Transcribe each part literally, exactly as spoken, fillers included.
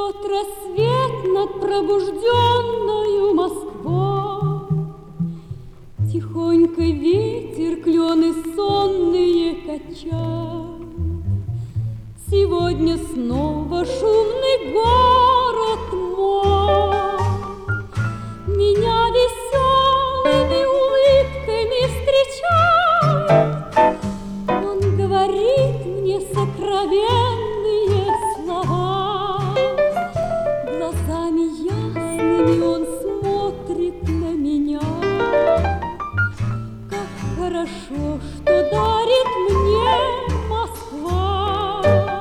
Плывет рассвет над пробужденною Москвой. Тихонько ветер клены сонные качает. Сегодня снова шумный город мой меня веселыми улыбками встречает. Он говорит мне сокровенные слова. Глазами ясными он смотрит на меня. Как хорошо, что дарит мне Москва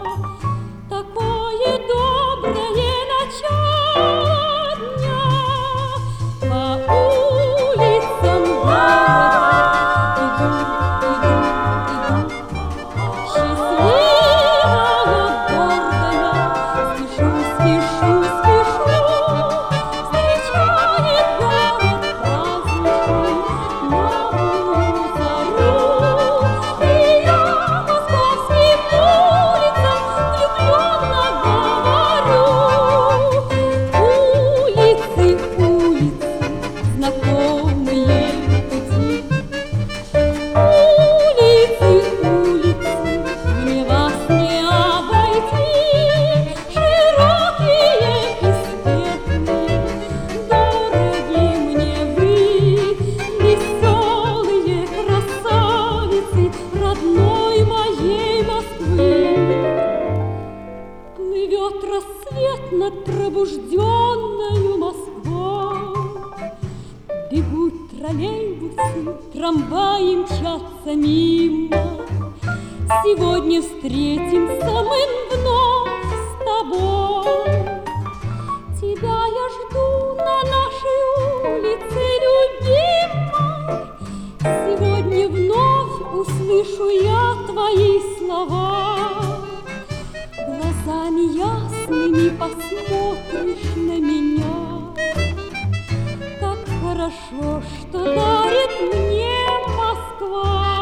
такое доброе начало дня. По улицам города иду, иду, иду, счастливая, гордая, спешу, спешу, спешу, встречает город праздничный новую зарю. И я московским улицам влюбленно говорю: улицы, улицы, знакомые пути, улицы, улицы, мне вас не обойти. Широкие и светлые, дороги мне вы, веселые красавицы родной моей Москвы. Плывет рассвет над пробужденною Москвой. Бегут троллейбусы, трамваи мчатся мимо. Сегодня встретимся мы вновь с тобой. Тебя я жду на нашей улице любимой. Сегодня вновь услышу я твои слова. Глазами ясными посмотришь на меня. Как хорошо, что дарит мне Москва.